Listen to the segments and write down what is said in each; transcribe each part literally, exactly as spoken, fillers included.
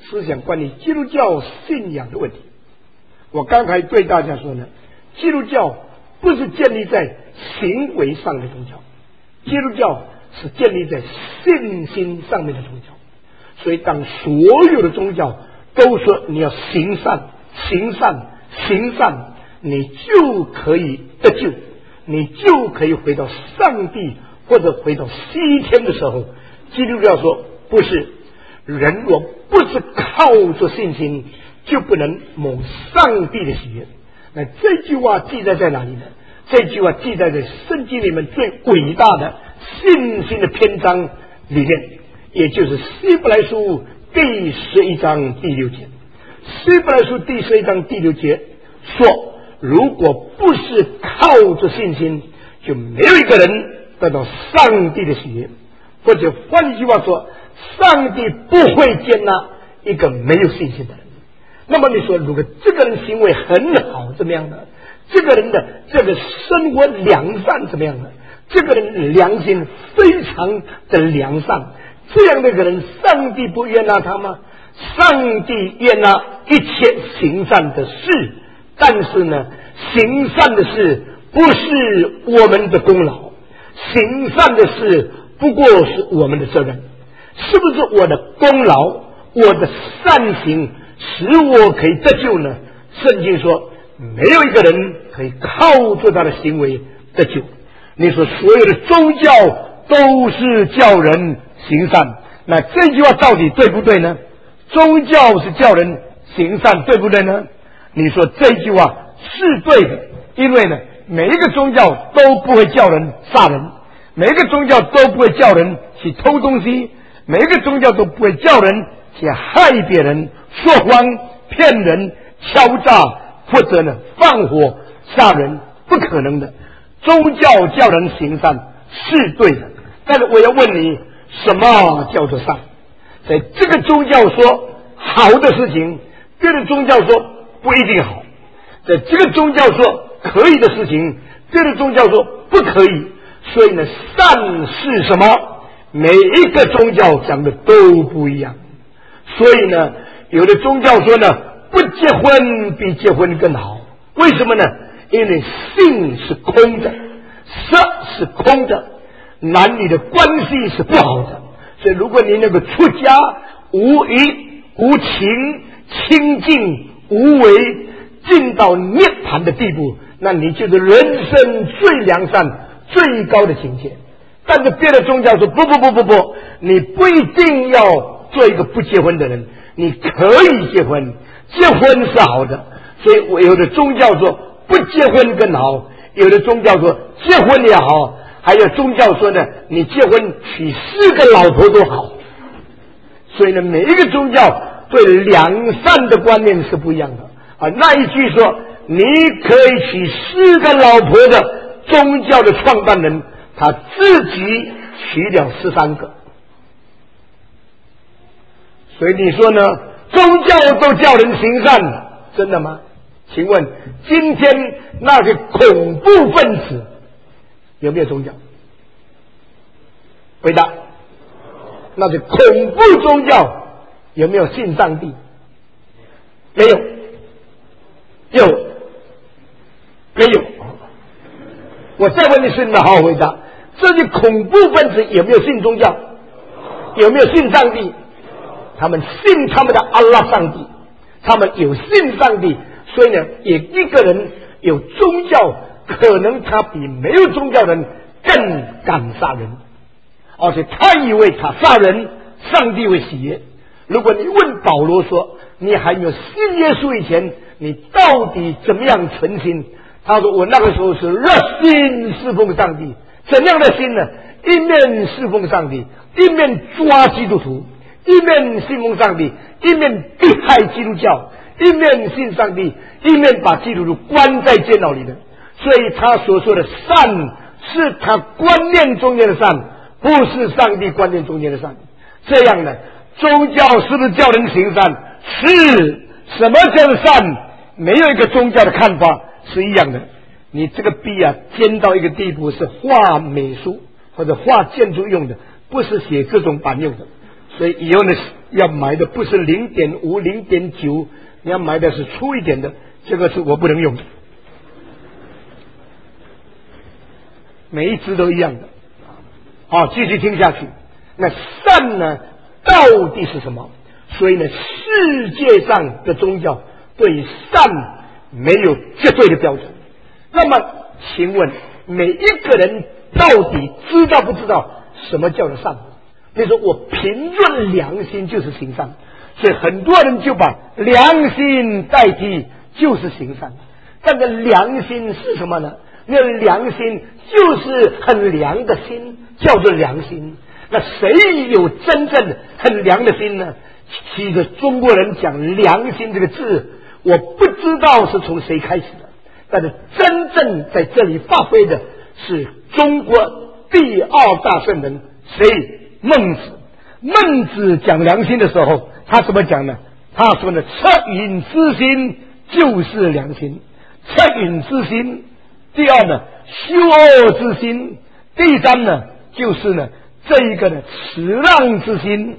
思想关于基督教信仰的问题。我刚才对大家说呢，基督教不是建立在行为上的宗教，基督教是建立在信心上面的宗教。所以当所有的宗教都说你要行善行善行善，你就可以得救，你就可以回到上帝或者回到西天的时候，基督教说不是，人若不是靠着信心就不能蒙上帝的喜悦。那这句话记载在哪里呢？这句话记载在圣经里面最伟大的信心的篇章里面，也就是希伯来书第十一章第六节。希伯来书第十一章第六节说，如果不是靠着信心，就没有一个人得到上帝的喜悦。或者换一句话说，上帝不会接纳一个没有信心的人。那么你说，如果这个人行为很好怎么样呢？这个人的这个生活良善怎么样呢？这个人良心非常的良善，这样的一个人上帝不悦纳他吗？上帝悦纳一切行善的事，但是呢，行善的事不是我们的功劳，行善的事不过是我们的责任。是不是我的功劳，我的善行使我可以得救呢？圣经说没有一个人可以靠着他的行为得救。你说所有的宗教都是叫人行善，那这句话到底对不对呢？宗教是叫人行善，对不对呢？你说这句话是对的，因为呢，每一个宗教都不会叫人杀人，每一个宗教都不会叫人去偷东西，每一个宗教都不会叫人去害别人、说谎、骗人、敲诈，或者呢放火杀人，不可能的。宗教叫人行善是对的，但是我要问你，什么叫做善？在这个宗教说好的事情，别的宗教说不一定好；在这个宗教说可以的事情，别的宗教说不可以。所以呢，善是什么？每一个宗教讲的都不一样。所以呢，有的宗教说呢，不结婚比结婚更好。为什么呢？因为性是空的，色是空的，男女的关系是不好的。所以如果你那个出家无疑无情清净无为，进到涅槃的地步，那你就是人生最良善最高的境界。但是别的宗教说不不不不不，你不一定要做一个不结婚的人，你可以结婚，结婚是好的。所以我有的宗教说不结婚更好，有的宗教说结婚也好，还有宗教说呢，你结婚娶四个老婆都好。所以呢，每一个宗教对良善的观念是不一样的啊。那一句说你可以娶四个老婆的宗教的创办人，他自己娶了十三个。所以你说呢，宗教都叫人行善，真的吗？请问今天那些恐怖分子有没有宗教？回答。那些恐怖宗教有没有信上帝？没有。有。没有。我再问你是你的好好回答，这些恐怖分子有没有信宗教？有没有信上帝？他们信他们的阿拉上帝，他们有信上帝，所以呢，也一个人有宗教，可能他比没有宗教人更敢杀人，而且他以为他杀人，上帝会喜悦。如果你问保罗说，你还没有信耶稣以前，你到底怎么样存心？他说我那个时候是热心侍奉上帝。怎样的心呢？一面侍奉上帝，一面抓基督徒，一面信奉上帝，一面迫害基督教，一面信上帝，一面把基督徒关在监牢里的。所以他所说的善是他观念中间的善，不是上帝观念中间的善。这样呢，宗教是不是叫人行善？是。什么叫做善？没有一个宗教的看法是一样的。你这个笔啊，尖到一个地步是画美术或者画建筑用的，不是写这种版用的。所以以后呢， 要买的不是零点五、零点九，你要买的是粗一点的，这个是我不能用的。每一支都一样的。好，继续听下去。那善呢，到底是什么？所以呢，世界上的宗教对善没有绝对的标准。那么，请问每一个人到底知道不知道什么叫做善？比如说，我凭论良心就是行善，所以很多人就把良心代替就是行善。但是良心是什么呢？那良心就是很良的心，叫做良心。那谁有真正很良的心呢？其实中国人讲良心这个字，我不知道是从谁开始的，但是真正在这里发挥的是中国第二大圣人谁？孟子。孟子讲良心的时候，他怎么讲呢？他说呢，恻隐之心就是良心。恻隐之心，第二呢，羞恶之心，第三呢，就是呢这一个呢辞让之心，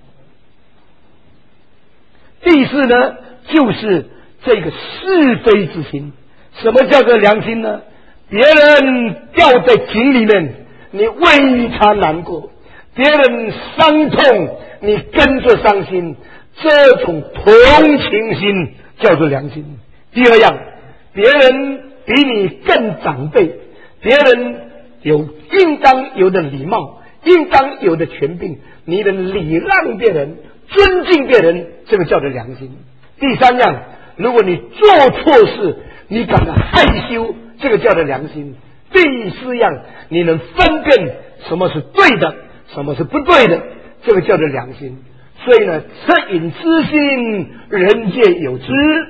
第四呢就是这个是非之心。什么叫做良心呢？别人掉在井里面，你为他难过；别人伤痛，你跟着伤心，这种同情心叫做良心。第二样，别人比你更长辈，别人有应当有的礼貌，应当有的权柄，你能礼让别人，尊敬别人，这个叫做良心。第三样，如果你做错事，你感到害羞，这个叫做良心。第四样，你能分辨什么是对的，什么是不对的，这个叫做良心。所以呢，恻隐之心，人皆有之；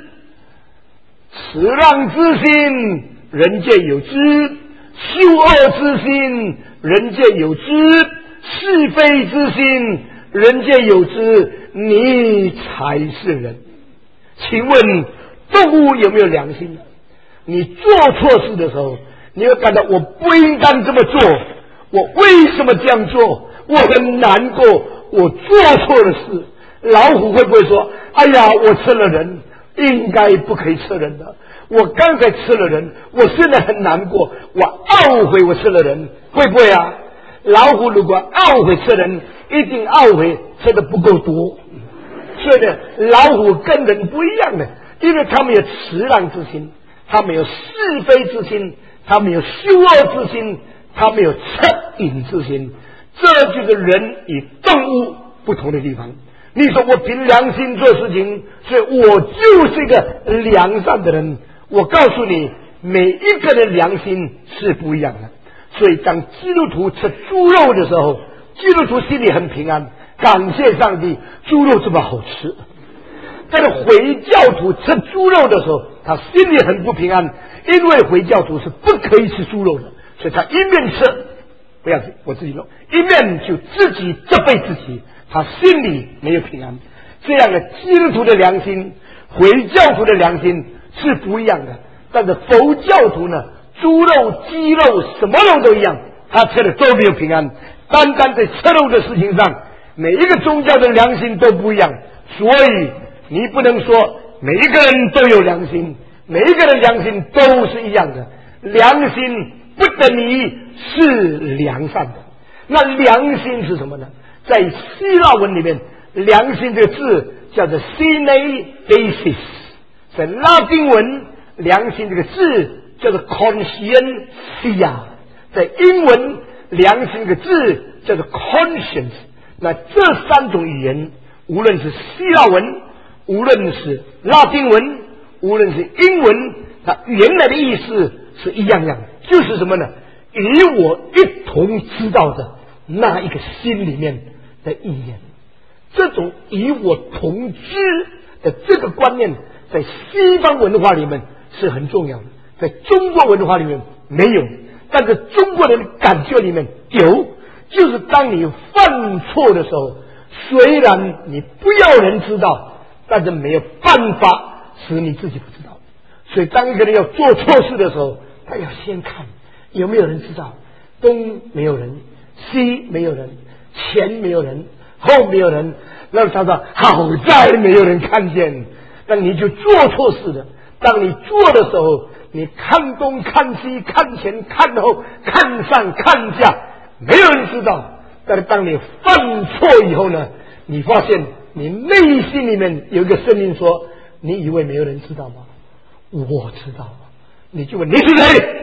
辞让之心，人皆有之；羞恶之心，人皆有之；是非之心，人皆有之。你才是人。请问动物有没有良心呢？你做错事的时候，你会感到我不应当这么做，我为什么这样做？我很难过，我做错了事。老虎会不会说，哎呀，我吃了人，应该不可以吃人的，我刚才吃了人，我现在很难过，我懊悔我吃了人，会不会啊？老虎如果懊悔吃人，一定懊悔吃的不够多。所以呢，老虎跟人不一样的，因为他们有辞让之心，他们有是非之心，他们有羞恶之心，他们有恻隐之心。这就是人与动物不同的地方。你说我凭良心做事情，所以我就是一个良善的人。我告诉你，每一个人良心是不一样的。所以当基督徒吃猪肉的时候，基督徒心里很平安，感谢上帝，猪肉这么好吃。但是回教徒吃猪肉的时候，他心里很不平安，因为回教徒是不可以吃猪肉的，所以他一面吃不要紧，我自己弄，一面就自己责备自己，他心里没有平安。这样的基督徒的良心，回教徒的良心是不一样的。但是佛教徒呢，猪肉、鸡肉，什么肉都一样，他吃的都没有平安。单单在吃肉的事情上，每一个宗教的良心都不一样。所以你不能说每一个人都有良心，每一个人良心都是一样的。良心不等于是良善的。那良心是什么呢？在希腊文里面，良心这个字叫做 sine basis， 在拉丁文良心这个字叫做 conscientia， 在英文良心这个字叫做 conscience。 那这三种语言，无论是希腊文，无论是拉丁文，无论是英文，它原来的意思是一样样，就是什么呢？与我一同知道的那一个心里面的意念。这种与我同知的这个观念，在西方文化里面是很重要的，在中国文化里面没有，但是中国人感觉里面有。就是当你犯错的时候，虽然你不要人知道，但是没有办法使你自己不知道。所以当一个人要做错事的时候，他要先看有没有人知道，东没有人，西没有人，前没有人， 后面有人，让他说好在没有人看见，那你就做错事了。当你做的时候，你看东看西看前看后看上看下，没有人知道。但是当你犯错以后呢，你发现你内心里面有一个声音说，你以为没有人知道吗？我知道。你就问你是谁？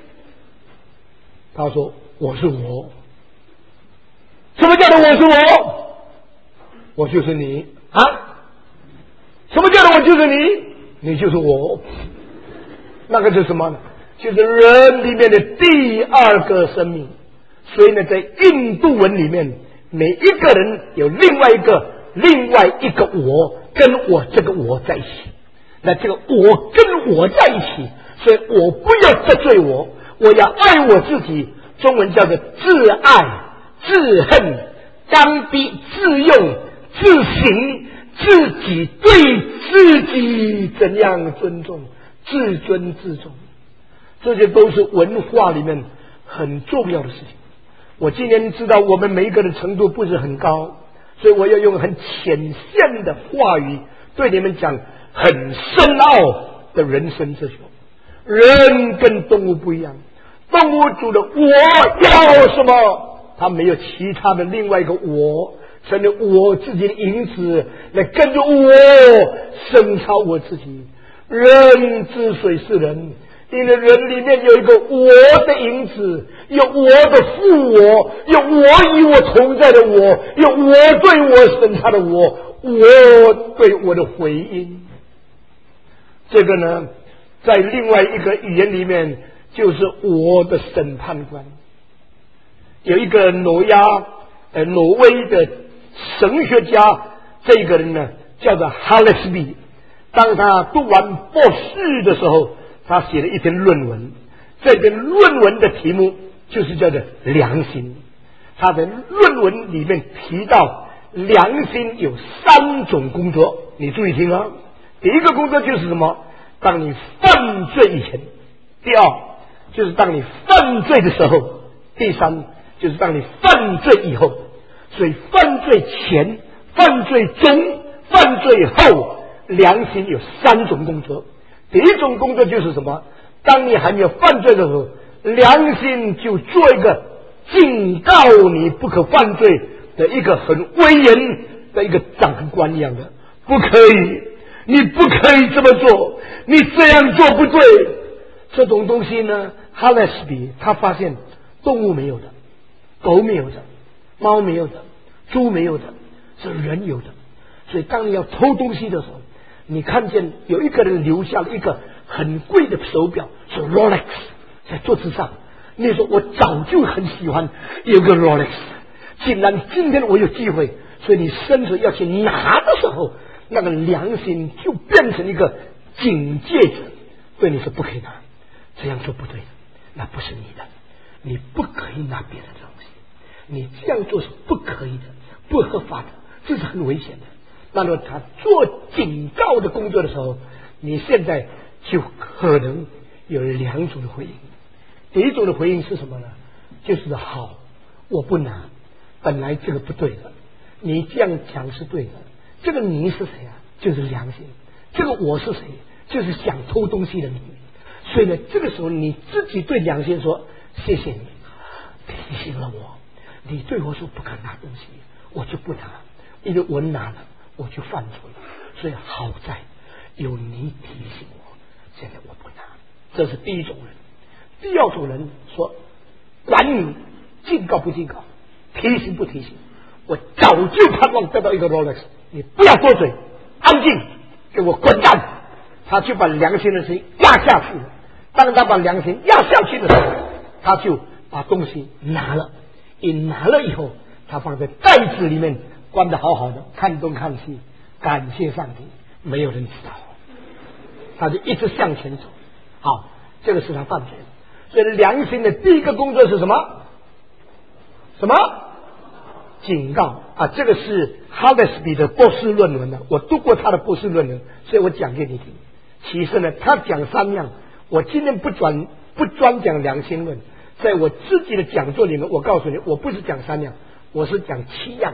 他说我是我。什么叫做我是我？我就是你啊！什么叫做我就是你？你就是我。那个是什么呢？就是人里面的第二个生命。所以呢，在印度文里面，每一个人有另外一个另外一个我，跟我这个我在一起。那这个我跟我在一起，所以我不要得罪我，我要爱我自己。中文叫做自爱、自恨、刚愎、自用、自省，自己对自己怎样尊重，自尊自重，这些都是文化里面很重要的事情。我今天知道我们每一个人程度不是很高，所以我要用很浅显的话语对你们讲很深奥的人生哲学。人跟动物不一样，动物主的我要什么，他没有其他的另外一个我，成了我自己的影子来跟着我升超我自己。人之所以是人，因为人里面有一个我的影子，有我的父我，有我与我同在的我，有我对我审查的我，我对我的回应。这个呢，在另外一个语言里面就是我的审判官。有一个挪亚呃挪威的神学家，这个人呢叫做哈勒斯比。当他读完博士的时候，他写了一篇论文，这篇论文的题目就是叫做良心。他的论文里面提到良心有三种工作，你注意听啊。第一个工作就是什么？当你犯罪以前。第二就是当你犯罪的时候。第三就是当你犯罪以后。所以犯罪前、犯罪中、犯罪后，良心有三种工作。第一种工作就是什么？当你还没有犯罪的时候，良心就做一个警告你不可犯罪的一个很威严的一个长官一样的，不可以，你不可以这么做，你这样做不对。这种东西呢，哈勒斯比他发现动物没有的，狗没有的，猫没有的，猪没有的，是人有的。所以当你要偷东西的时候，你看见有一个人留下了一个很贵的手表，是 Rolex 在桌子上。你说我早就很喜欢有个 Rolex， 竟然今天我有机会，所以你伸手要去拿的时候，那个良心就变成一个警戒者，对你说不可以拿，这样做不对的，那不是你的，你不可以拿别人的东西，你这样做是不可以的，不合法的，这是很危险的。那么他做警告的工作的时候，你现在就可能有两种的回应。第一种的回应是什么呢？就是好，我不拿，本来这个不对的，你这样讲是对的。这个你是谁啊？就是良心。这个我是谁？就是想偷东西的你。所以呢，这个时候你自己对良心说，谢谢你提醒了我，你对我说不可拿东西，我就不拿，因为我拿了我就犯错了，所以好在有你提醒我，现在我不拿。这是第一种人。第二种人说，管你警告不警告，提醒不提醒，我早就盼望得到一个 Rolex， 你不要多嘴，安静，给我滚蛋。他就把良心的事情压下去了。当他把良心压下去的时候，他就把东西拿了。一拿了以后，他放在袋子里面，关得好好的，看东看西，感谢上帝，没有人知道。他就一直向前走。好，这个是他犯罪。所以良心的第一个工作是什么？什么？警告啊！这个是哈勒斯比的博士论文呢，我读过他的博士论文，所以我讲给你听。其实呢，他讲三样，我今天不专不专讲良心论，在我自己的讲座里面，我告诉你，我不是讲三样，我是讲七样。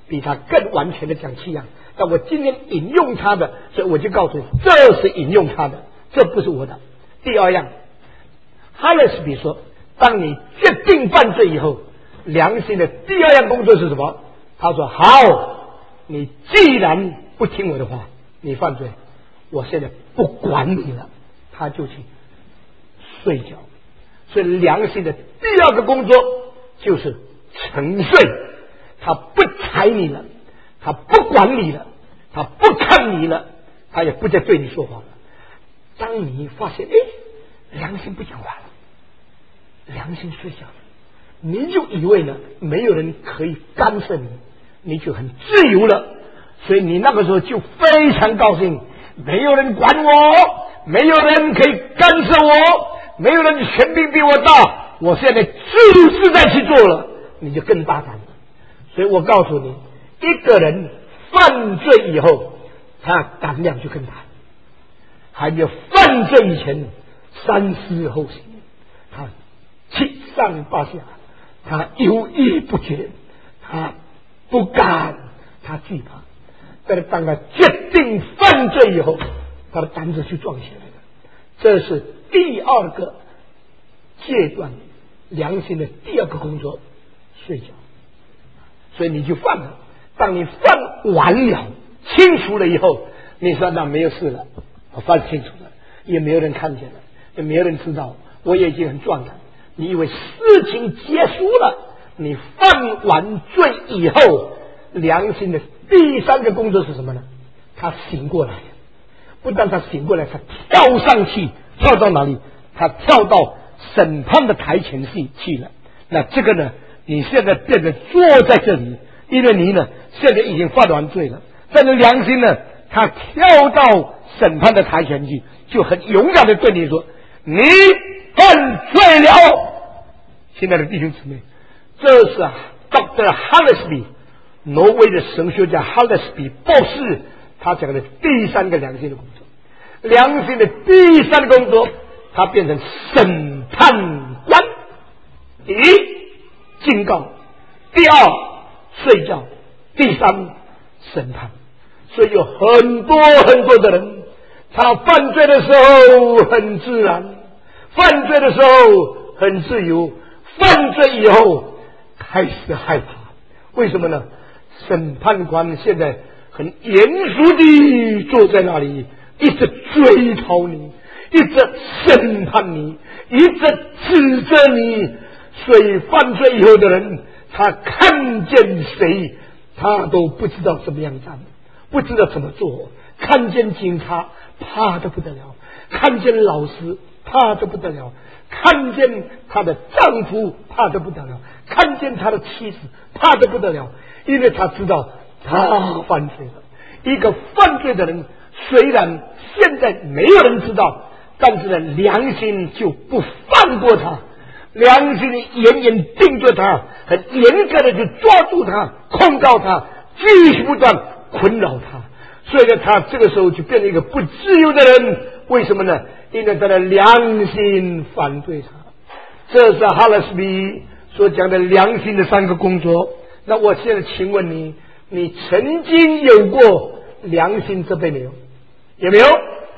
比他更完全的讲七样。但我今天引用他的，所以我就告诉你，这是引用他的，这不是我的。第二样，哈勒斯比说，当你决定犯罪以后，良心的第二样工作是什么？他说：好，你既然不听我的话，你犯罪，我现在不管你了，他就去睡觉。所以良心的第二个工作就是沉睡，他不睬你了，他不管你了，他不看你了，他也不再对你说话了。当你发现哎，良心不讲话了，良心睡觉了，你就以为呢没有人可以干涉你，你就很自由了。所以你那个时候就非常高兴，没有人管我，没有人可以干涉我，没有人权柄比我大，我现在自由自在去做了，你就更大胆了。所以我告诉你，一个人犯罪以后，他胆量就更大，还有犯罪以前三思后行，他七上八下，他犹豫不决，他不敢，他惧怕。但是当他决定犯罪以后，他的胆子就壮起来了。这是第二个阶段良心的第二个工作，睡觉。所以你就犯了，当你犯完了清楚了以后，你说那没有事了，我犯清楚了，也没有人看见了，也没有人知道，我也已经很壮胆。你以为事情结束了，你犯完罪以后，良心的第三个工作是什么呢？他醒过来，不但他醒过来，他跳上去，跳到哪里？他跳到审判的台前去去了。那这个呢，你现在变得坐在这里，因为你呢现在已经犯完罪了，但是良心呢，他跳到审判的台前去，就很勇敢的对你说：你犯罪了。亲爱的弟兄姊妹，这是 Doctor Hallesby， 挪威的神学家 Hallesby 博士他讲的第三个良心的工作。良心的第三个工作，他变成审判官。第一，警告；第二，睡觉；第三，审判。所以有很多很多的人，他犯罪的时候很自然，犯罪的时候很自由，犯罪以后开始害怕。为什么呢？审判官现在很严肃地坐在那里，一直追讨你，一直审判你，一直指责你。所以犯罪以后的人，他看见谁他都不知道怎么样站，不知道怎么做。看见警察怕得不得了，看见老师怕得不得了，看见他的丈夫怕得不得了，看见他的妻子怕得不得了，因为他知道他犯罪了。一个犯罪的人，虽然现在没有人知道，但是呢，良心就不放过他，良心严严盯着他，很严格的去抓住他，控告他，继续不断困扰他。所以呢，他这个时候就变成一个不自由的人。为什么呢？因为他的良心反对他。这是哈勒斯比所讲的良心的三个工作。那我现在请问你，你曾经有过良心这辈没有？有没有？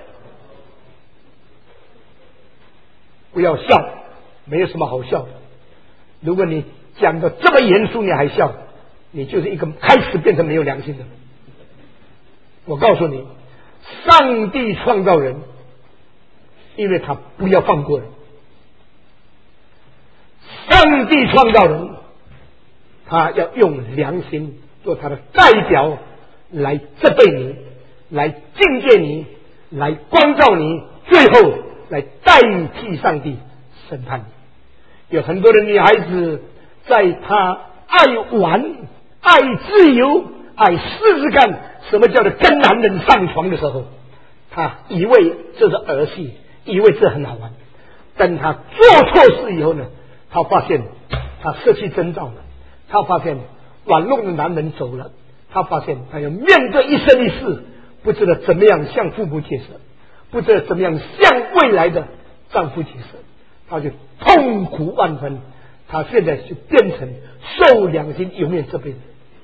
不要笑，没有什么好笑的。如果你讲的这么严肃你还笑，你就是一个开始变成没有良心的人。我告诉你，上帝创造人，因为他不要放过人。上帝创造人，他要用良心做他的代表来责备你，来境界你，来光照你，最后来代替上帝审判你。有很多的女孩子，在她爱玩、爱自由、爱试试看什么叫做跟男人上床的时候，她以为这是儿戏，以为这很好玩。等她做错事以后呢，她发现她失去征兆了，她发现玩弄的男人走了，她发现她要面对一生一世，不知道怎么样向父母解释，不知道怎么样向未来的丈夫解释，她就痛苦万分。她现在就变成受良心永远这辈子。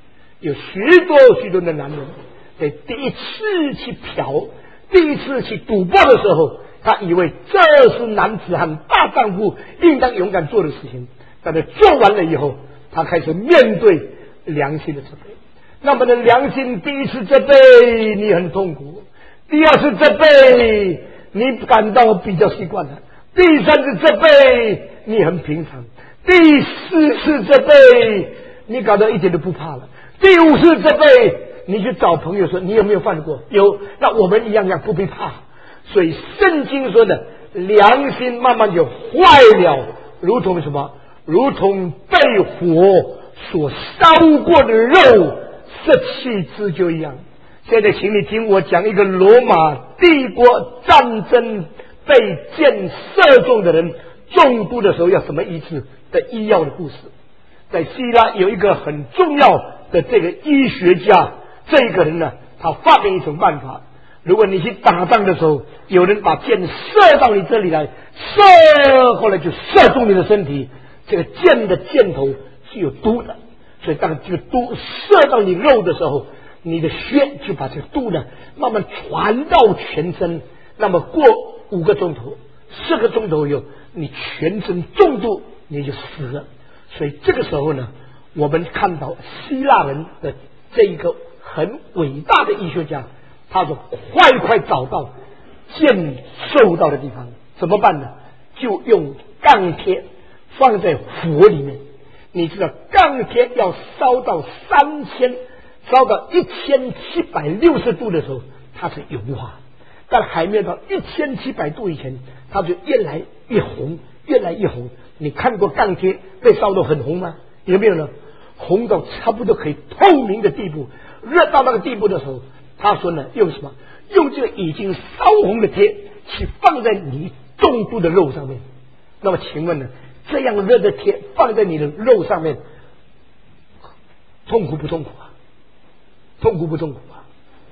有许多许多的男人在第一次去嫖、第一次去赌博的时候，他以为这是男子汉大丈夫应当勇敢做的事情，但是做完了以后，他开始面对良心的责备。那么的良心第一次责备你很痛苦，第二次责备你感到比较习惯了，第三次责备你很平常，第四次责备你感到一点都不怕了，第五次责备你去找朋友说你有没有犯过？有，那我们一样样不必怕。所以圣经说的良心慢慢就坏了，如同什么？如同被火所烧过的肉失去自救一样。现在请你听我讲一个罗马帝国战争被箭射中的人中毒的时候要什么医治的医药的故事。在希腊有一个很重要的这个医学家，这个人呢，他发明一种办法，如果你去打仗的时候，有人把箭射到你这里来，射后来就射中你的身体，这个箭的箭头是有毒的，所以当这个毒射到你肉的时候，你的血就把这个毒呢慢慢传到全身，那么过五个钟头、四个钟头以后，你全身中毒，你就死了。所以这个时候呢，我们看到希腊人的这一个很伟大的医学家，他说快快找到箭受到的地方，怎么办呢？就用钢铁放在火里面。你知道钢铁要烧到三千烧到一千七百六十度的时候，它是融化，但还没有到一千七百度以前，它就越来越红，越来越红。你看过钢铁被烧到很红吗？有没有呢？红到差不多可以透明的地步，热到那个地步的时候，他说呢，用什么？用这个已经烧红的铁去放在你中毒的肉上面。那么请问呢，这样热的铁放在你的肉上面，痛苦不痛苦啊？痛苦不痛苦啊？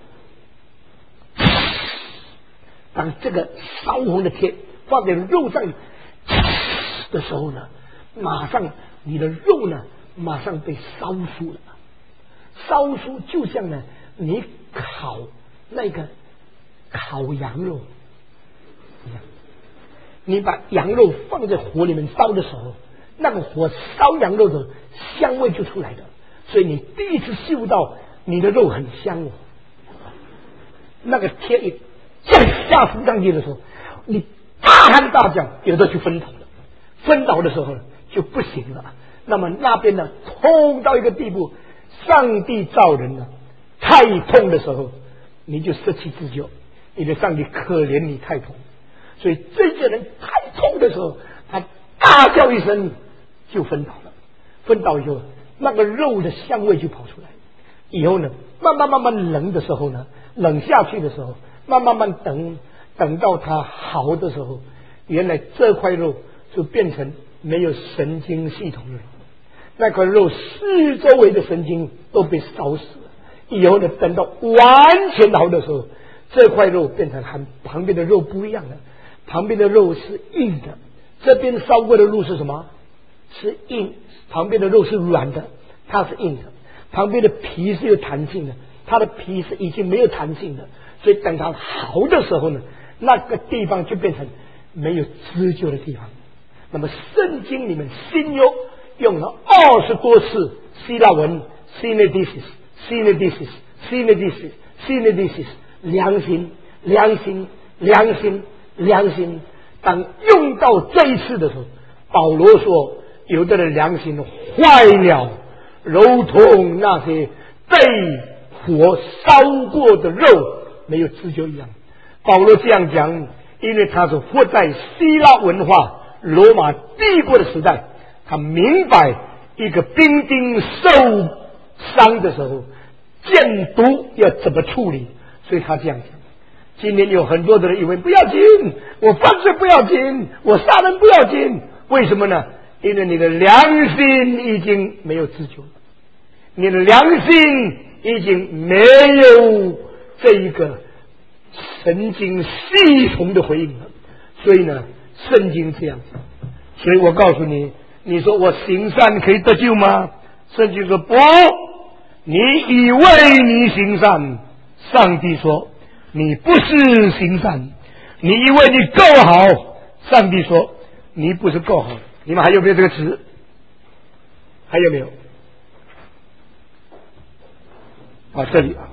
当这个烧红的铁放在肉上的时候呢，马上你的肉呢马上被烧熟了。烧熟就像呢你烤那个烤羊肉一样，你把羊肉放在火里面烧的时候，那个火烧羊肉的香味就出来的，所以你第一次嗅到你的肉很香哦。那个铁一再下浮上去的时候，你大喊大叫，有的就昏倒了，昏倒的时候就不行了。那么那边呢痛到一个地步，上帝造人呢太痛的时候，你就失去自救，你的上帝可怜你太痛，所以这个人太痛的时候，他大叫一声就昏倒了。昏倒以后，那个肉的香味就跑出来。以后呢，慢慢慢慢冷的时候呢，冷下去的时候，慢慢慢等等到它好的时候，原来这块肉就变成没有神经系统了，那块肉四周围的神经都被烧死了。以后呢，等到完全好的时候，这块肉变成和旁边的肉不一样了，旁边的肉是硬的，这边烧过的肉是什么？是硬，旁边的肉是软的，它是硬的。旁边的皮是有弹性的，它的皮是已经没有弹性的，所以等它好的时候呢，那个地方就变成没有自救的地方。那么圣经里面新约用了二十多次希腊文 synedesis synedesis synedesis synedesis 良心良心良心良心。当用到这一次的时候，保罗说有的人良心坏了，如同那些被火烧过的肉没有自救一样。保罗这样讲，因为他是活在希腊文化罗马帝国的时代，他明白一个兵丁受伤的时候箭毒要怎么处理，所以他这样讲。今天有很多的人以为不要紧，我犯罪不要紧，我杀人不要紧，为什么呢？因为你的良心已经没有自救了，你的良心已经没有这一个神经系统的回应了。所以呢，圣经这样子。所以我告诉你，你说我行善可以得救吗？圣经说不， 你以为你行善，上帝说你不是行善；你以为你够好，上帝说你不是够好。你们还有没有这个词？还有没有？啊，这里啊。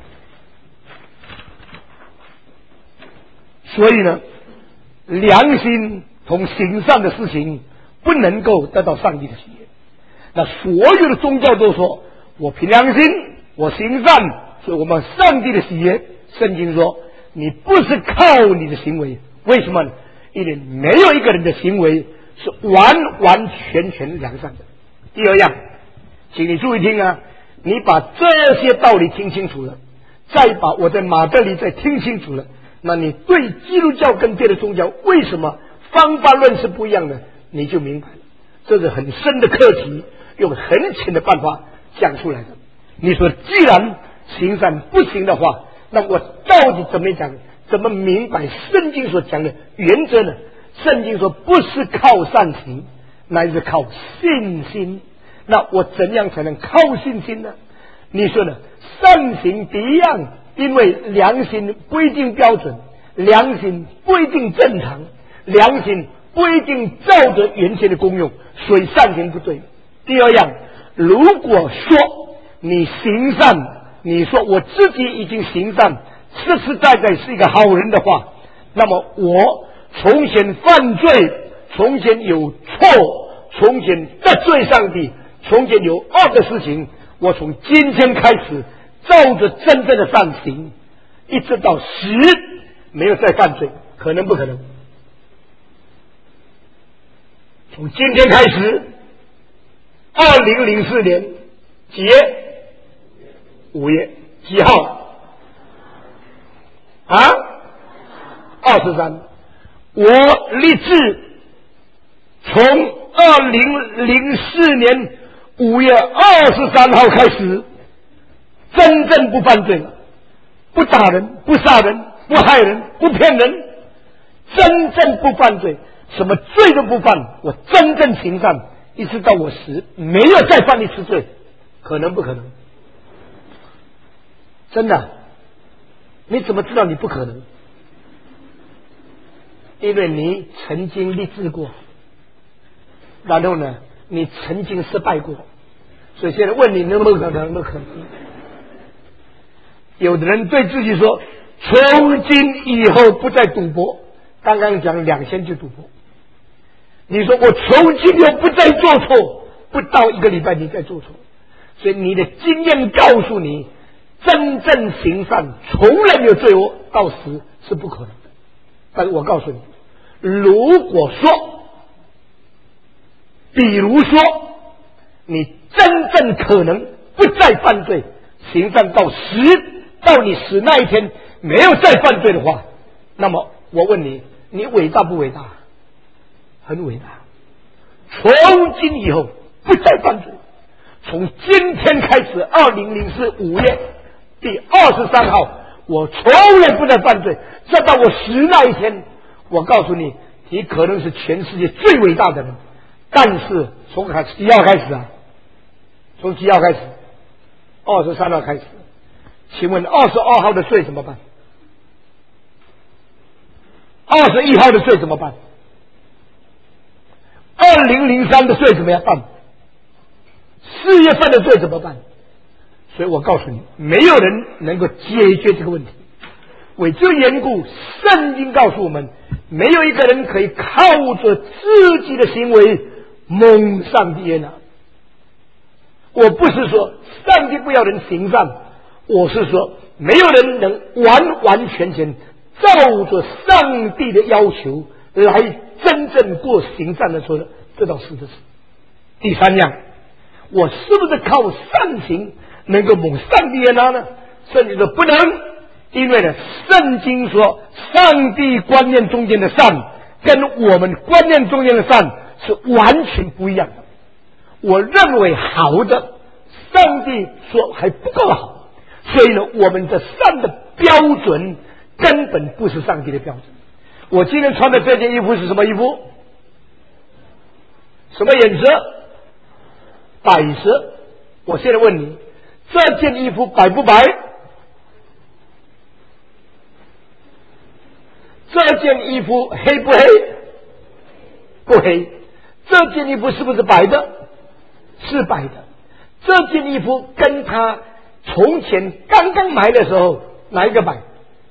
所以呢，良心同行善的事情不能够得到上帝的喜悦。那所有的宗教都说我凭良心，我行善，所以我们上帝的喜悦。圣经说你不是靠你的行为，为什么呢？因为没有一个人的行为是完完全全良善的。第二样，请你注意听啊，你把这些道理听清楚了，再把我在马德里再听清楚了，那你对基督教跟别的宗教为什么方法论是不一样的，你就明白了。这是很深的课题，用很浅的办法讲出来的。你说既然行善不行的话，那我到底怎么讲，怎么明白圣经所讲的原则呢？圣经说不是靠善行，乃是靠信心。那我怎样才能靠信心呢？你说呢？善行第一样，因为良心不一定标准，良心不一定正常，良心不一定照着原先的功用，所以善行不对。第二样，如果说你行善，你说我自己已经行善，实实在在是一个好人的话，那么我从前犯罪，从前有错，从前得罪上帝，从前有恶的事情，我从今天开始照着真正的善行，一直到十没有再犯罪，可能不可能？从今天开始，二零零四年几月？五月几号？啊？二十三。我立志从二零零四年五月二十三号开始，真正不犯罪，不打人，不杀人，不害人，不骗人，真正不犯罪，什么罪都不犯，我真正行善，一直到我死，没有再犯一次罪，可能不可能？真的？你怎么知道你不可能？因为你曾经立志过，然后呢，你曾经失败过，所以现在问你能不能可能？不可能。有的人对自己说，从今以后不再赌博，刚刚讲两千就赌博。你说我从今以后不再做错，不到一个礼拜你再做错，所以你的经验告诉你，真正行善从来没有罪恶，到死是不可能的。但是我告诉你，如果说比如说你真正可能不再犯罪，行善到死，到你死那一天没有再犯罪的话，那么我问你，你伟大不伟大？很伟大。从今以后不再犯罪，从今天开始二零零四五月第二十三号，我从来不再犯罪，直到我死那一天，我告诉你，你可能是全世界最伟大的人。但是从几号开始啊？从几号开始？二十三号开始。请问二十二号的罪怎么办？二十一号的罪怎么办？二零零三的罪怎么样办？四月份的罪怎么办？所以我告诉你，没有人能够解决这个问题。为这缘故，圣经告诉我们，没有一个人可以靠着自己的行为蒙上帝悦纳。我不是说上帝不要人行善，我是说没有人能完完全全照着上帝的要求来真正过行善的时候，这倒是的事。第三样，我是不是靠善行能够蒙上帝悦纳呢？圣经说不能，因为呢，圣经说上帝观念中间的善跟我们观念中间的善是完全不一样的。我认为好的，上帝说还不够好，所以呢，我们的善的标准根本不是上帝的标准。我今天穿的这件衣服是什么衣服？什么颜色？白色。我现在问你， 这件衣服白不白？这件衣服黑不黑？不黑。这件衣服是不是白的？是白的。这件衣服跟他从前刚刚买的时候哪一个白？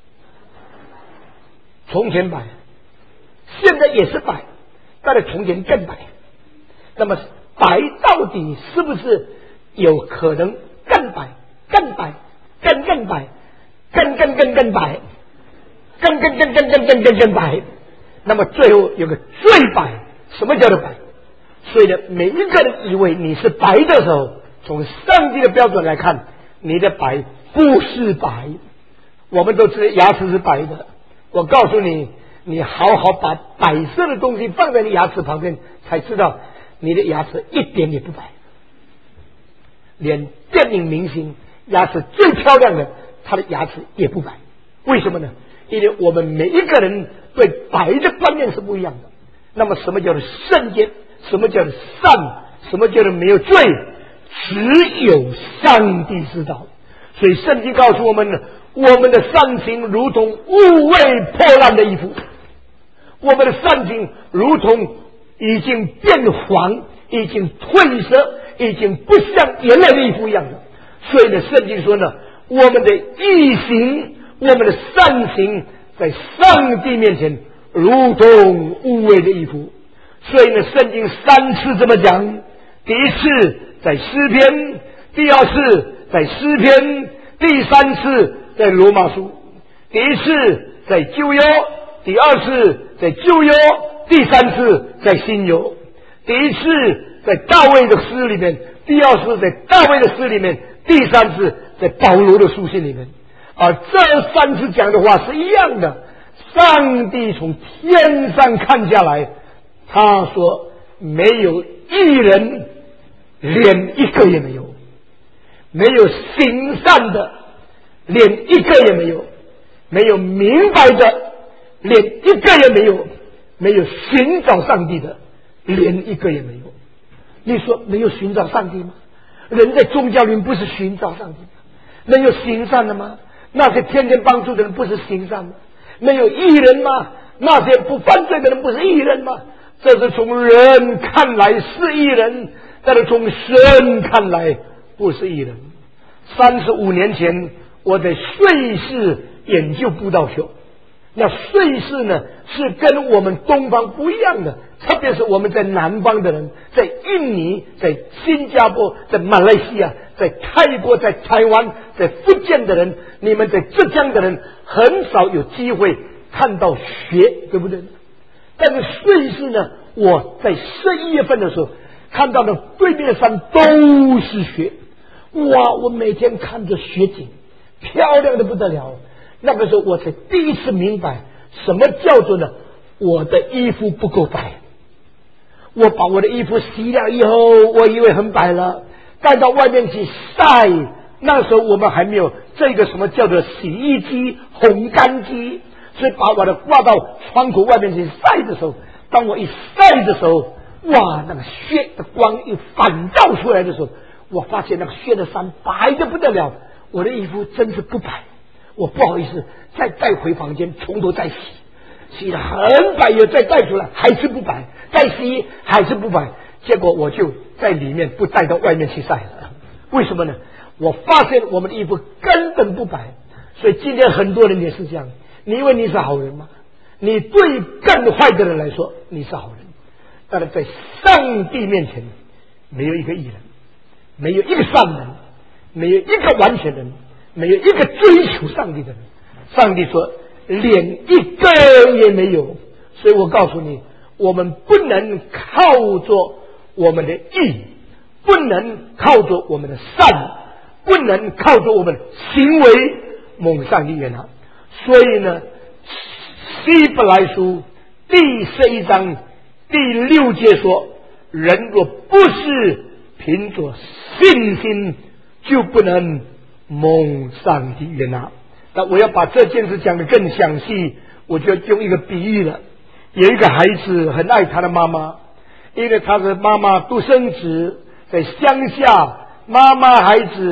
从前白，现在也是白，但是从前更白。那么白到底是不是有可能更白、更白、更更白、更更更更白、更更更更更更更更白？那么最后有个最白。什么叫做白？所以呢，每一个人以为你是白的时候，从上帝的标准来看，你的白不是白。我们都知道牙齿是白的，我告诉你，你好好把白色的东西放在你牙齿旁边，才知道你的牙齿一点也不白。连电影明星牙齿最漂亮的，他的牙齿也不白。为什么呢？因为我们每一个人对白的观念是不一样的。那么什么叫做圣洁？什么叫做善？什么叫做没有罪？只有上帝知道。所以圣经告诉我们呢，我们的善行如同污秽破烂的衣服，我们的善行如同已经变黄、已经褪色、已经不像原来的衣服一样的。所以呢，圣经说呢，我们的义行，我们的善行在上帝面前如同污秽的衣服。所以呢，圣经三次这么讲，第一次在诗篇，第二次在诗篇，第三次在罗马书。第一次在旧约，第二次在旧约，第三次在新约。第一次在大卫的诗里面，第二次在大卫的诗里面，第三次在保罗的书信里面。而这三次讲的话是一样的。上帝从天上看下来，他说没有一人，连一个也没有，没有行善的，连一个也没有，没有明白的，连一个也没有，没有寻找上帝的，连一个也没有。你说没有寻找上帝吗？人在宗教里面不是寻找上帝吗？没有行善的吗？那些天天帮助的人不是行善吗？没有义人吗？那些不犯罪的人不是义人吗？这是从人看来是义人，但是从神看来不是义人。三十五年前我在瑞士研究布道学，那瑞士呢是跟我们东方不一样的，特别是我们在南方的人，在印尼、在新加坡、在马来西亚、在泰国、在台湾、在福建的人，你们在浙江的人很少有机会看到雪，对不对？但是瑞士呢，我在十一月份的时候看到的对面的山都是雪，哇！我每天看着雪景，漂亮的不得了。那个时候我才第一次明白什么叫做呢，我的衣服不够白。我把我的衣服洗了以后，我以为很白了，带到外面去晒。那时候我们还没有这个什么叫做洗衣机、烘干机，所以把我的挂到窗口外面去晒的时候，当我一晒的时候，哇，那个雪的光一反照出来的时候，我发现那个雪的山白的不得了，我的衣服真是不白。我不好意思再带回房间从头再洗，洗得很白又再带出来还是不白，再洗还是不白，结果我就在里面不带到外面去晒了。为什么呢？我发现我们的衣服根本不白。所以今天很多人也是这样，你以为你是好人吗？你对更坏的人来说你是好人，但是在上帝面前没有一个义人，没有一个善人，没有一个完全人，没有一个追求上帝的人。上帝说连一个也没有。所以我告诉你，我们不能靠着我们的义，不能靠着我们的善，不能靠着我们的行为蒙上帝悦纳。所以呢，希伯来书第十一章第六节说，人若不是凭着信心，就不能蒙上帝悦纳。那我要把这件事讲得更详细，我就用一个比喻了。有一个孩子很爱他的妈妈，因为他的妈妈独生子，在乡下，妈妈孩子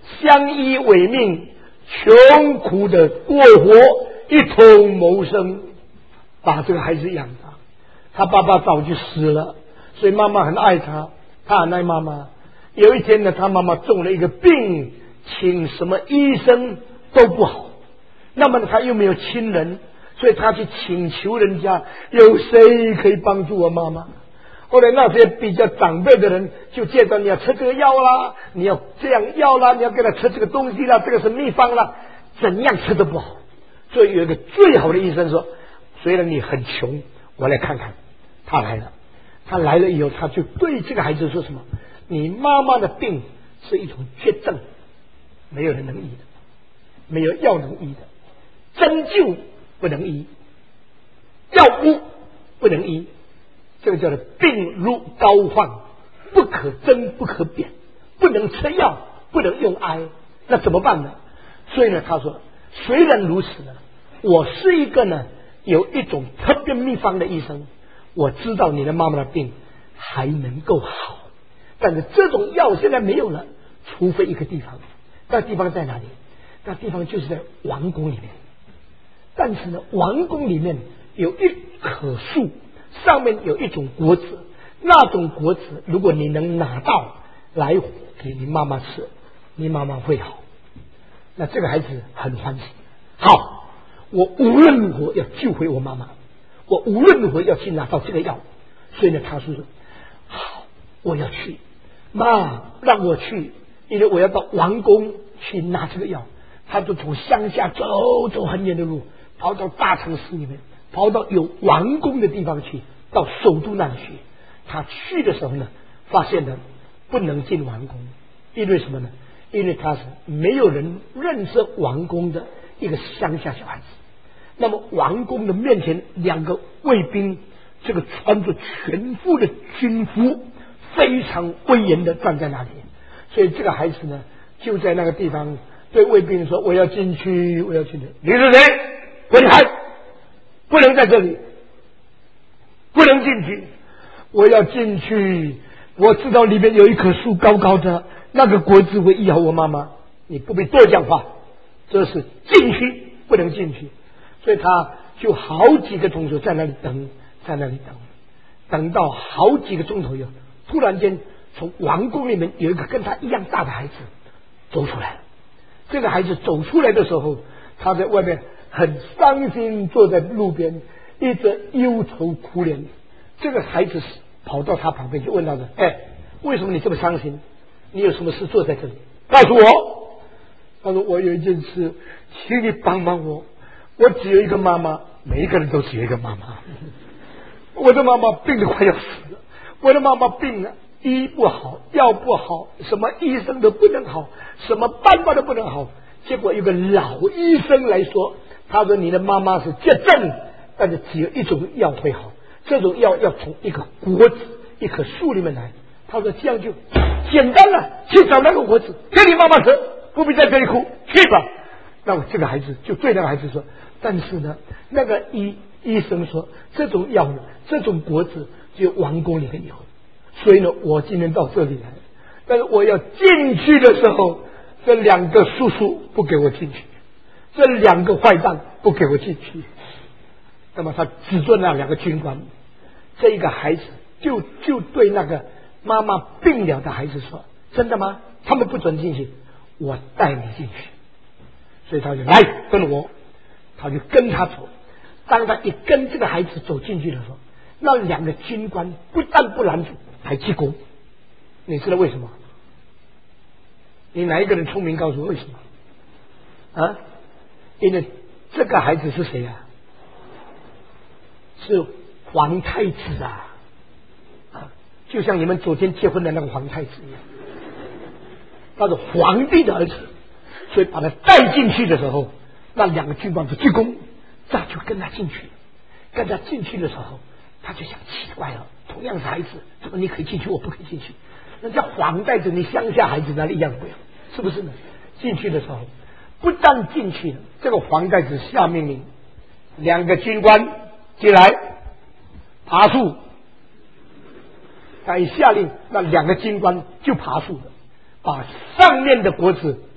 相依为命，穷苦的过活，一同谋生，把这个孩子养大。他爸爸早就死了，所以妈妈很爱他，他很爱妈妈。有一天呢，他妈妈中了一个病，请什么医生都不好，那么呢，他又没有亲人，所以他去请求人家，有谁可以帮助我妈妈？后来那些比较长辈的人就介绍，你要吃这个药啦，你要这样药啦，你要给他吃这个东西啦，这个是秘方啦，怎样吃都不好。所以有一个最好的医生说，虽然你很穷，我来看看。他来了，他来了以后，他就对这个孩子说什么：你妈妈的病是一种绝症，没有人能医的，没有药能医的，针灸不能医，药物不能医，这个叫做病入膏肓，不可针不可扁，不能吃药，不能用艾，那怎么办呢？所以呢，他说虽然如此呢，我是一个呢有一种特别秘方的医生，我知道你的妈妈的病还能够好，但是这种药现在没有了，除非一个地方。那地方在哪里？那地方就是在王宫里面。但是呢，王宫里面有一棵树，上面有一种果子，那种果子如果你能拿到来给你妈妈吃，你妈妈会好。那这个孩子很欢喜，好，我无论如何要救回我妈妈，我无论如何要去拿到这个药。所以呢，他说好，我要去，妈让我去，因为我要到王宫去拿这个药。他就从乡下走走很远的路，跑到大城市里面，跑到有王宫的地方去，到首都那里去。他去的时候呢，发现呢不能进王宫，因为什么呢？因为他是没有人认识王宫的一个乡下小孩子。那么王宫的面前，两个卫兵，这个穿着全副的军服，非常威严的站在那里。所以这个孩子呢，就在那个地方对卫兵说：“我要进去，我要进去。”你是谁？滚开！不能在这里，不能进去。我要进去。我知道里面有一棵树，高高的，那个果子会医好我妈妈。你不必多讲话，这是禁区，不能进去。所以他就好几个钟头在那里等，在那里等，等到好几个钟头以后，突然间从王宫里面有一个跟他一样大的孩子走出来了。这个孩子走出来的时候，他在外面很伤心，坐在路边，一直忧愁苦脸。这个孩子跑到他旁边就问他说：“哎，为什么你这么伤心？你有什么事坐在这里？告诉我。”他说：“我有一件事，请你帮帮我。我只有一个妈妈，每一个人都只有一个妈妈。我的妈妈病得快要死了，我的妈妈病了，医不好，药不好，什么医生都不能好，什么办法都不能好。结果有个老医生来说，他说你的妈妈是绝症，但是只有一种药会好，这种药要从一个果子、一棵树里面来。他说这样就简单了，去找那个果子给你妈妈吃，不必在这里哭，去吧。”那我这个孩子就对那个孩子说：“但是呢，那个医医生说这种药呢，这种果子只有王宫里面有，所以呢，我今天到这里来，但是我要进去的时候，这两个叔叔不给我进去，这两个坏蛋不给我进去。”那么他指着那两个军官，这一个孩子就就对那个妈妈病了的孩子说：“真的吗？他们不准进去，我带你进去。”所以他就来跟我，他就跟他走。当他一跟这个孩子走进去的时候，那两个军官不但不拦阻，还鞠躬。你知道为什么？你哪一个人聪明告诉我为什么？啊？因为这个孩子是谁啊？是皇太子啊！啊，就像你们昨天结婚的那个皇太子一样，他是皇帝的儿子。所以把他带进去的时候，那两个军官就鞠躬，这就跟他进去。跟他进去的时候，他就想奇怪了，同样是孩子，怎么你可以进去，我不可以进去？人家皇太子，你乡下孩子哪里一样不一样？是不是呢？进去的时候，不但进去了，这个皇太子下命令，两个军官进来爬树。他一下令，那两个军官就爬树了，把上面的果子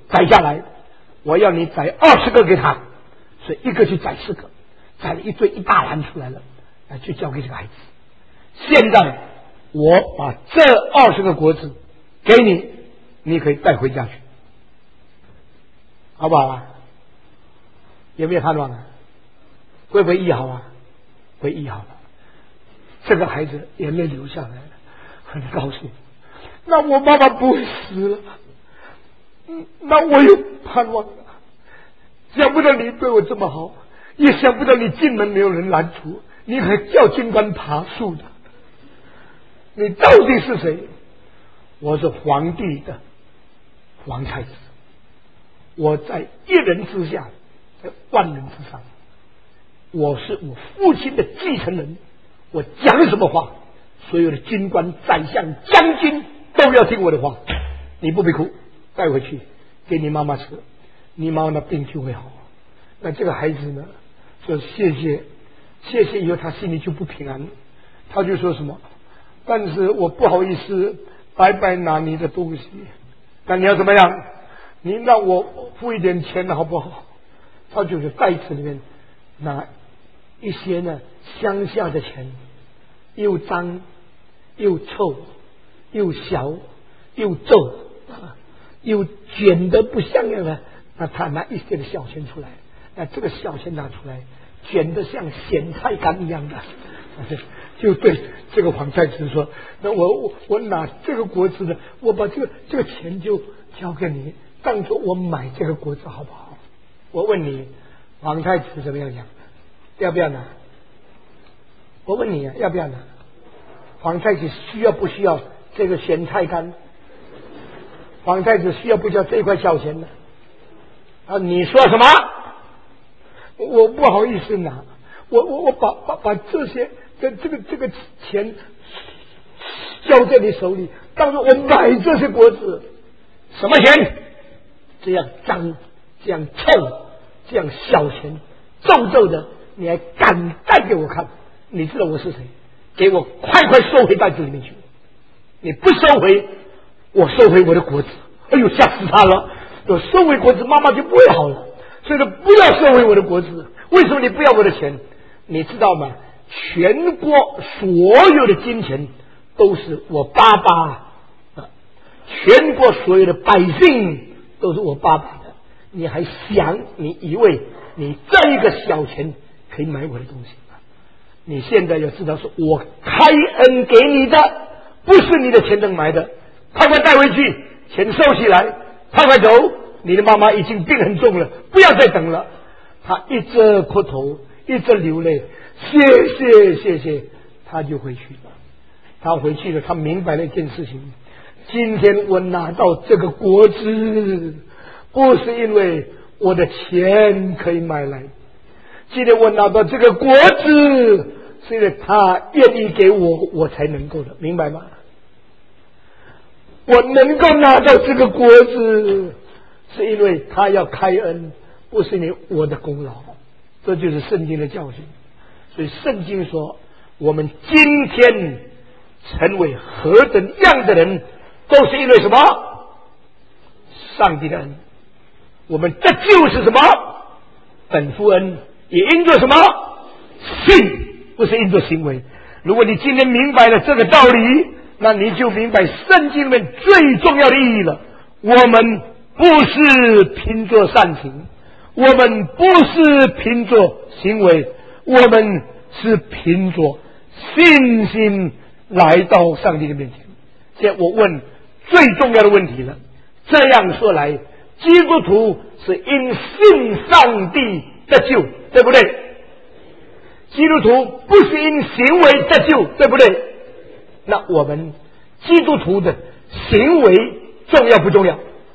宰下来，我要你宰二十个给他，所以一个去宰四个，宰了一堆一大篮出来了，来去交给这个孩子。现在我把这二十个果子给你，你可以带回家去，好不好啊？有没有盼望啊？会不会医好啊？会医好了。这个孩子眼泪流下来了，很高兴。那我妈妈不会死了，那我有盼望了。想不到你对我这么好，也想不到你进门没有人拦阻，你还叫军官爬树的。你到底是谁？我是皇帝的皇太子，我在一人之下，在万人之上，我是我父亲的继承人。我讲什么话，所有的军官、宰相、将军都要听我的话。你不必哭，带回去给你妈妈吃，你妈妈的病就会好。那这个孩子呢，说谢谢谢谢，以后他心里就不平安，他就说什么，但是我不好意思白白拿你的东西，那你要怎么样？你让我付一点钱好不好？他就是袋子里面拿一些呢乡下的钱，又脏又臭又小又皱又卷得不像样的，那他拿一些的小钱出来，那这个小钱拿出来卷得像咸菜干一样的，就对这个皇太子说，那我我我拿这个果子的，我把这个这个钱就交给你，当作我买这个果子好不好？我问你，皇太子怎么样讲？要不要拿？我问你啊，要不要拿？皇太子需要不需要这个咸菜干？皇太子需要不需要这块小钱呢？啊，你说什么？我不好意思拿，我我我把把把这些这这个这个钱交在你手里，当作我买这些果子。什么钱？这样脏，这样臭，这样小钱，皱皱的，你还敢带给我看？你知道我是谁？给我快快收回袋子里面去！你不收回，我收回我的果子。哎呦，吓死他了！我收回果子，妈妈就不会好了。所以说，不要收回我的果子。为什么你不要我的钱？你知道吗？全国所有的金钱都是我爸爸的，全国所有的百姓都是我爸爸的。你还想，你以为你这一个小钱可以买我的东西吗？你现在要知道，是我开恩给你的，不是你的钱能买的。快快带回去，钱收起来，快快走。你的妈妈已经病很重了，不要再等了。他一直磕头，一直流泪，谢谢谢谢，他就回去了。他回去了，他明白了一件事情：今天我拿到这个果子，不是因为我的钱可以买来，今天我拿到这个果子，是因为他愿意给我，我才能够的，明白吗？我能够拿到这个果子，是因为他要开恩，不是因为我的功劳。这就是圣经的教训。所以圣经说，我们今天成为何等样的人，都是因为什么？上帝的恩。我们这就是什么？本乎恩，也因着什么？信，不是因着行为。如果你今天明白了这个道理，那你就明白圣经里面最重要的意义了。我们不是凭着善行，我们不是凭着行为，我们是凭着信心来到上帝的面前。现在我问最重要的问题了，这样说来，基督徒是因信上帝得救，对不对？基督徒不是因行为得救，对不对？那我们基督徒的行为重要不重要？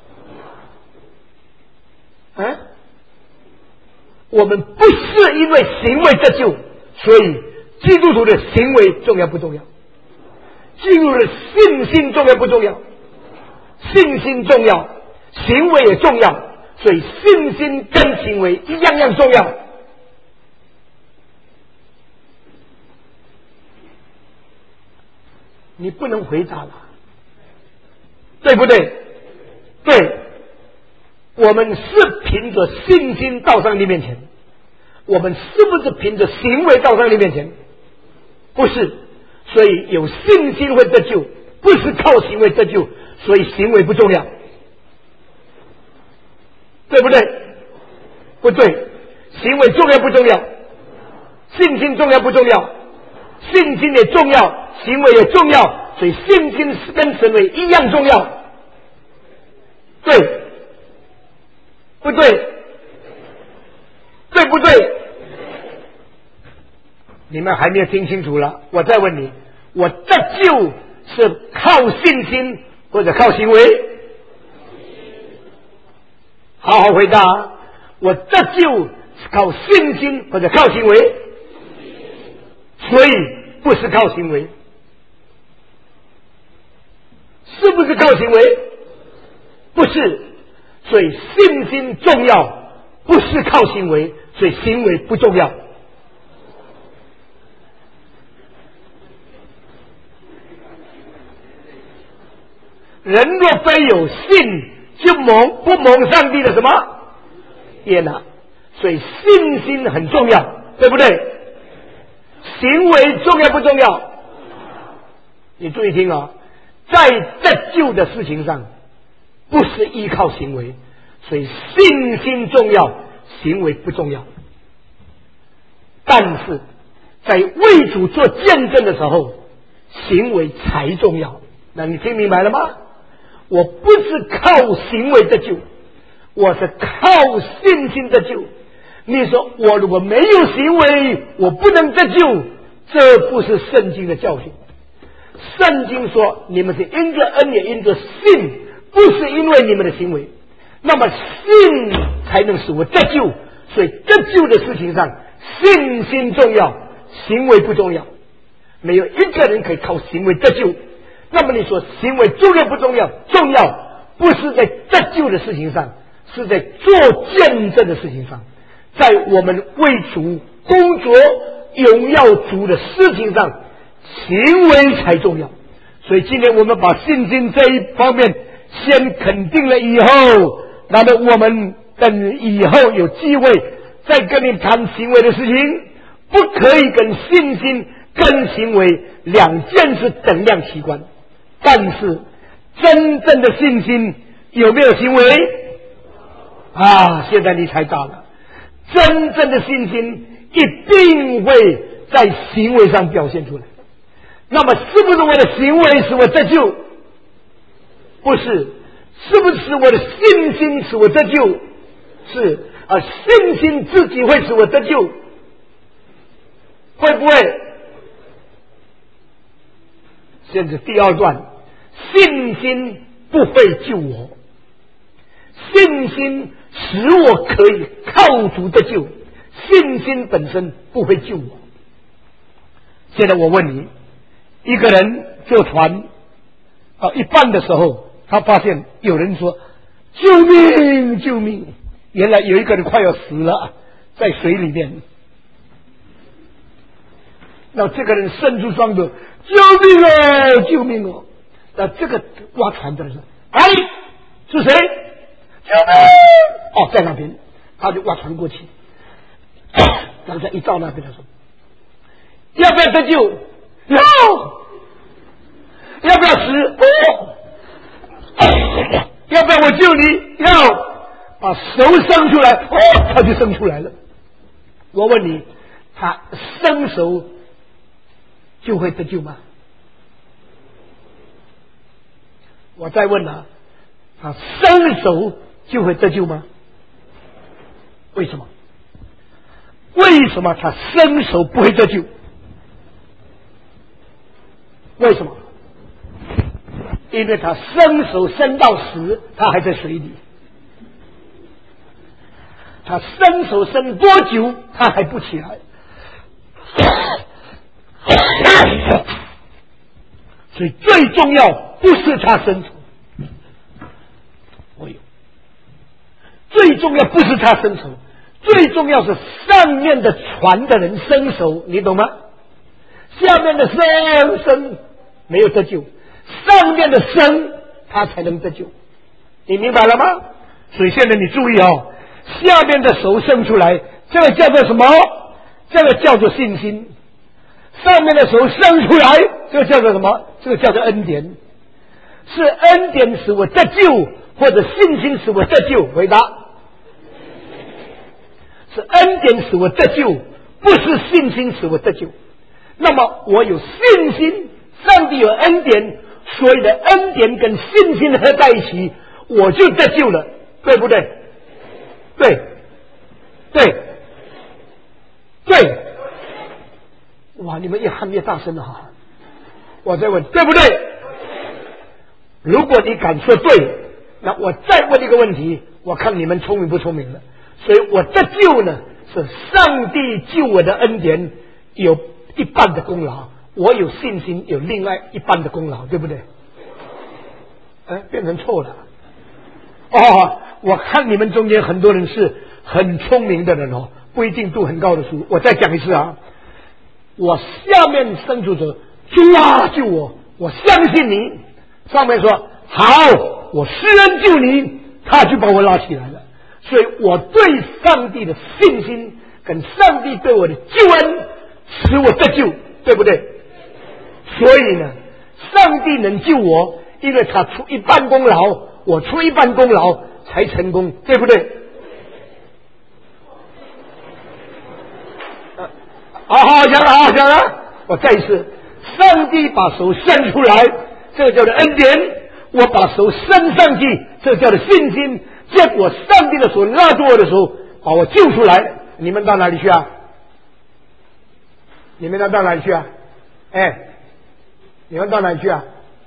啊？我们不是因为行为得救，所以基督徒的行为重要不重要？基督徒的信心重要不重要？信心重要，行为也重要，所以信心跟行为一样样重要。你不能回答了，对不对？对， 我们是凭着信心到上帝面前，我们是不是凭着行为到上帝面前？不是，所以有信心会得救，不是靠行为得救，所以行为不重要，对不对？不对，行为重要不重要？信心重要不重要？信心也重要，行为也重要，所以信心跟行为一样重要，对不对？对不对？你们还没有听清楚了，我再问你，我得救是靠信心或者靠行为？好好回答，我得救是靠信心或者靠行为？所以不是靠行为，是不是靠行为？不是，所以信心重要，不是靠行为，所以行为不重要。人若非有信，就蒙不蒙上帝的什么悦纳，所以信心很重要，对不对？行为重要不重要？你注意听啊，在得救的事情上，不是依靠行为，所以信心重要，行为不重要。但是在为主做见证的时候，行为才重要。那你听明白了吗？我不是靠行为得救，我是靠信心得救。你说我如果没有行为，我不能得救，这不是圣经的教训。圣经说你们是因着恩也因着信，不是因为你们的行为。那么信才能使我得救，所以得救的事情上，信心重要，行为不重要。没有一个人可以靠行为得救。那么你说行为重要不重要？重要，不是在得救的事情上，是在做见证的事情上，在我们为主工作荣耀主的事情上，行为才重要。所以今天我们把信心这一方面先肯定了以后，那么我们等以后有机会再跟你谈行为的事情，不可以跟信心跟行为两件事等量齐观。但是真正的信心有没有行为啊？现在你才大了，真正的信心一定会在行为上表现出来。那么是不是我的行为使我得救？不是。是不是使我的信心使我得救？是。而信心自己会使我得救，会不会？现在第二段，信心不会救我，信心使我可以靠主得救，信心本身不会救我。现在我问你，一个人坐船啊，一半的时候，他发现有人说救命救命，原来有一个人快要死了，在水里面。那这个人伸出双手，救命哦救命哦。那这个挖船的人说哪里是谁？救命哦，在那边。他就挖船过去，然后再一照那边，他说要不要得救？要。要不要死？哦。要不要我救你？要。把手伸出来，哦，他就伸出来了。我问你，他伸手就会得救吗？我再问了，他伸手就会得救吗？为什么？为什么他伸手不会得救？为什么？因为他伸手伸到死，他还在水里。他伸手伸多久，他还不起来。所以最重要不是他伸手，我有。最重要不是他伸手，最重要是上面的船的人伸手，你懂吗？下面的伸伸没有得救，上面的伸他才能得救，你明白了吗？ 所以现在你注意哦，下面的手伸出来，这个叫做什么？这个叫做信心。上面的手伸出来，这个叫做什么？这个叫做恩典。是恩典使我得救，或者信心使我得救？回答。是恩典使我得救，不是信心使我得救。那么我有信心，上帝有恩典，所以的恩典跟信心合在一起，我就得救了，对不对？对，对，对。哇，你们越喊越大声了哈！我再问，对不对？如果你敢说对，那我再问一个问题，我看你们聪明不聪明了。所以我得救呢，是上帝救我的恩典有一半的功劳，我有信心有另外一半的功劳，对不对？哎，变成错了。哦，我看你们中间很多人是很聪明的人哦，不一定读很高的书。我再讲一次啊，我下面伸出手，主啊救我，我相信你。上面说好，我施恩救你，他就把我拉起来了。所以我对上帝的信心跟上帝对我的救恩使我得救，对不对？所以呢，上帝能救我，因为他出一半功劳，我出一半功劳才成功，对不对？好好讲了，好好讲了。我再一次，上帝把手伸出来，这个叫做恩典；我把手伸上去，这个叫做信心。结果上帝的手拉住我的时候，把我救出来。你们到哪里去啊？你们要到哪里去啊？哎，你们到哪里去啊？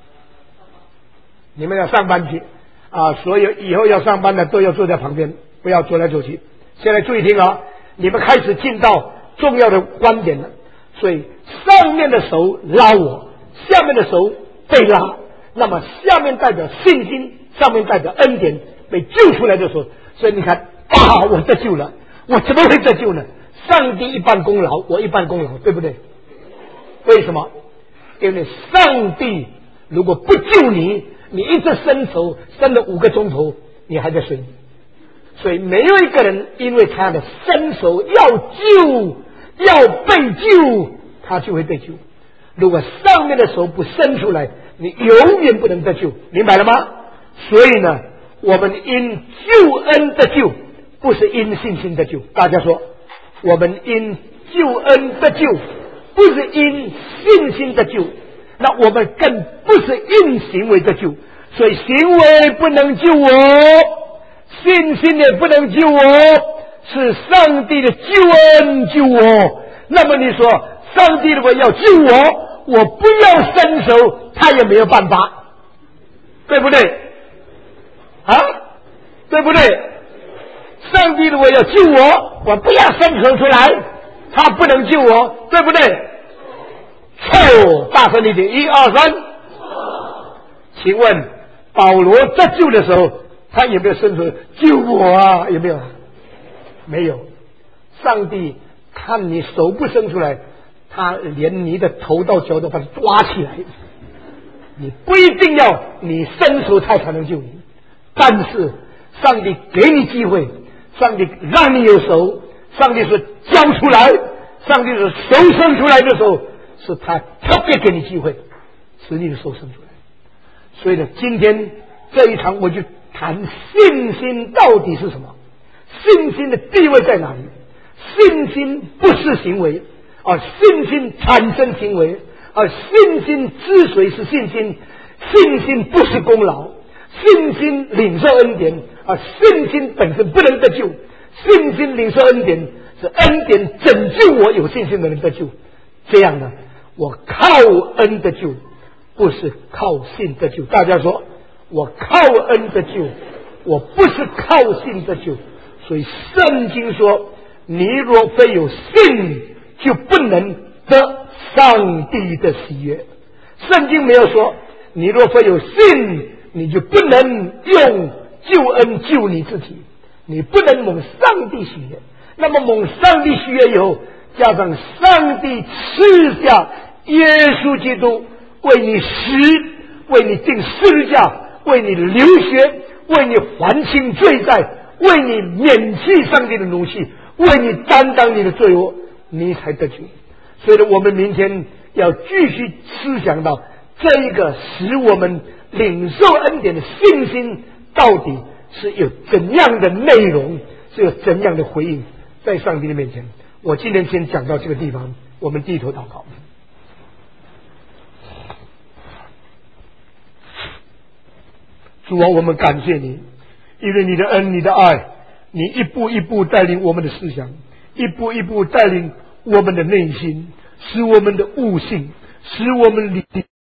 你们要上班去啊！所有以后要上班的都要坐在旁边，不要走来走去。现在注意听啊！你们开始进到重要的观点了。所以上面的手拉我，下面的手被拉，那么下面代表信心，上面代表恩典。被救出来的时候，所以你看啊，我得救了。我怎么会得救呢？上帝一半功劳，我一半功劳，对不对？为什么？因为上帝如果不救你，你一直伸手伸了五个钟头，你还在睡。所以没有一个人因为他的伸手要救要被救，他就会被救。如果上面的手不伸出来，你永远不能得救，明白了吗？所以呢，我们因救恩得救，不是因信心得救。大家说，我们因救恩得救，不是因信心得救，那我们更不是因行为得救。所以行为不能救我，信心也不能救我，是上帝的救恩救我。那么你说，上帝如果要救我，我不要伸手，他也没有办法，对不对？啊，对不对？上帝如果要救我，我不要伸手出来，他不能救我，对不对？错，大声一点，一二三。请问保罗得救的时候，他有没有伸手救我啊？有没有？没有。上帝看你手不伸出来，他连你的头到脚都把你抓起来。你不一定要你伸手他才能救你，但是上帝给你机会，上帝让你有手，上帝说交出来，上帝说手伸出来的时候，是他特别给你机会，使你的手伸出来。所以呢，今天这一场我就谈信心到底是什么，信心的地位在哪里？信心不是行为，而信心产生行为，而信心之所以是信心，信心不是功劳，信心领受恩典，而信心本身不能得救，信心领受恩典是恩典拯救我有信心的人得救。这样呢，我靠恩得救，不是靠信得救。大家说，我靠恩得救，我不是靠信得救。所以圣经说，你若非有信，就不能得上帝的喜悦。圣经没有说你若非有信，你就不能用救恩救你自己，你不能蒙上帝喜悦。那么蒙上帝喜悦以后，加上上帝赐下耶稣基督为你死，为你定十字架，为你流血， 为你还清罪债，为你免去上帝的怒气，为你担当你的罪恶，你才得救。所以呢，我们明天要继续思想到这一个使我们领受恩典的信心到底是有怎样的内容，是有怎样的回应在上帝的面前。我今天先讲到这个地方，我们低头祷告。主啊，我们感谢你，因为你的恩，你的爱，你一步一步带领我们的思想，一步一步带领我们的内心，使我们的悟性，使我们理